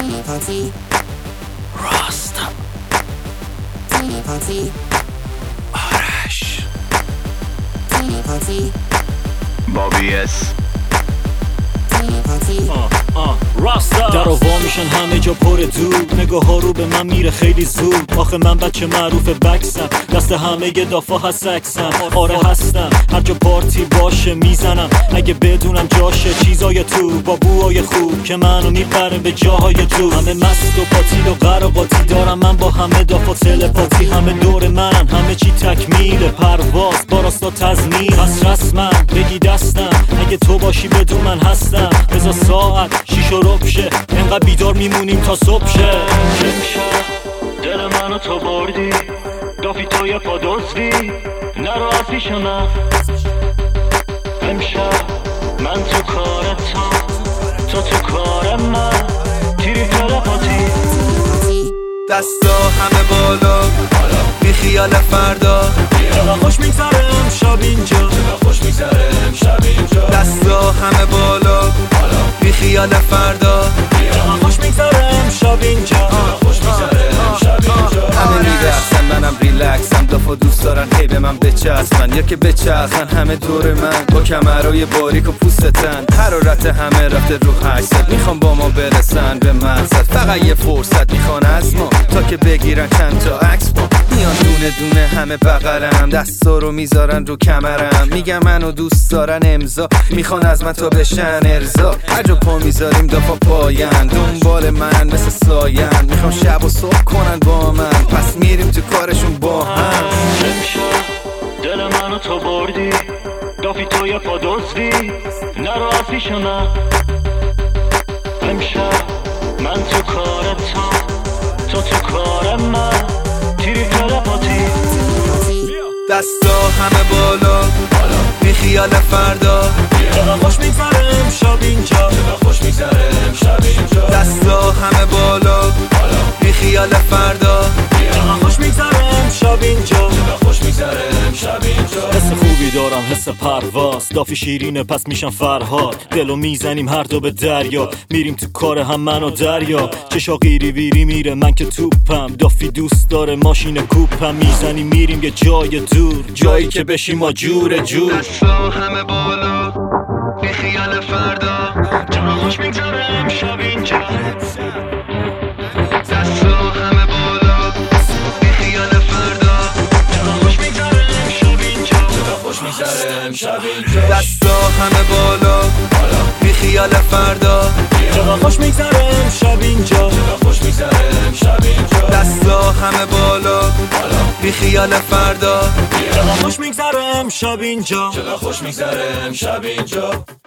راستا آرش بابی اس راستا در وا میشن همه جا پر دود، نگاه ها رو به من میره خیلی زود. آخه من بچه معروف بکسم، دست همه دافا هست عکسم. آره هستم هر جا پارتی باشه میزنم، اگه بدونم جاشه چیزای تو با بوهای خوب که منو میبره به جاهای دور. همه مست و پاتیل و قراقاتی دارم من با همه دافا تلپاتی. همه دور منن همه چی تکمیل پرواز با راستا تزمیل. پس رسمم بگی دستم اگه تو باشی بدون من هستم. بذار ساعت 6 و ربع شه، انقدر بیدار میمونیم تا صبح شه. دل منو تو بردی، دافی تو یه پا دزدی، نرو از پیش من. امشب من تو کارتم، تو تو کار من، تیری تلپاتی. دستا همه بالا بی خیال فردا، چقدر خوش میگذره امشب اینجا، چقدر خوش میگذره امشب اینجا. دستا همه بالا بی خیال فردا، چقدر خوش میگذره امشب اینجا، چقدر خوش میگذره امشب اینجا. همه میرقصن منم ریلکسم، دافا دوست دارن هی به من بچسبن یا که بچرخن همه دور من با کمرهای باریک و پوستن. حرارت همه رفته رو 800، میخوام با ما برسن به مقصد. فقط یه فرصت میخوان از ما تا که بگیرن چند تا عکس با میان دونه دونه همه بغلم. دستا رو میذارن رو کمرم، میگم منو دوست دارن امضا، میخوان از من تا بشن ارضا. هر جا پا میذاریم دافا پاین، دنبال من مثل ساین، میخوام شب و صبح کنن با من، پس میریم تو کارشون با هم. امشب دل منو تو بردی، دافی تو یه پا دزدی، نرو از پیش من. امشب من تو کارتم، تو تو کار من، تیری تلپاتی. دستا همه بالا بی خیال فردا، چقدر خوش میگذره امشب اینجا، چقدر خوش میگذره امشب اینجا. دستا همه بالا بی خیال فردا، چقدر خوش میگذره امشب اینجا، چقدر خوش میگذره امشب اینجا. حس خوبی دارم، حس پرواز، دافی شیرینه پس میشم فرهاد. دلو میزنیم هر دو به دریا، میریم تو کار هم من و دریا. چشا قیری ویری میره من که توپم، دافی دوست داره ماشین کوپم. میزنیم میریم یه جای دور، جایی که بشیم ما جور جور. دستا همه بالا بی خیال فردا، چقدر خوش میگذره امشب اینجا. دستا همه بالا بی خیال فردا، چقدر خوش میگذره امشب اینجا، چقدر خوش میگذره امشب اینجا. دستا همه بالا بی خیال فردا، چقدر خوش میگذره امشب اینجا، چقدر خوش میگذره امشب اینجا. دستا همه بالا بی خیال فردا، چقدر خوش میگذره امشب اینجا، چقدر خوش میگذره امشب اینجا.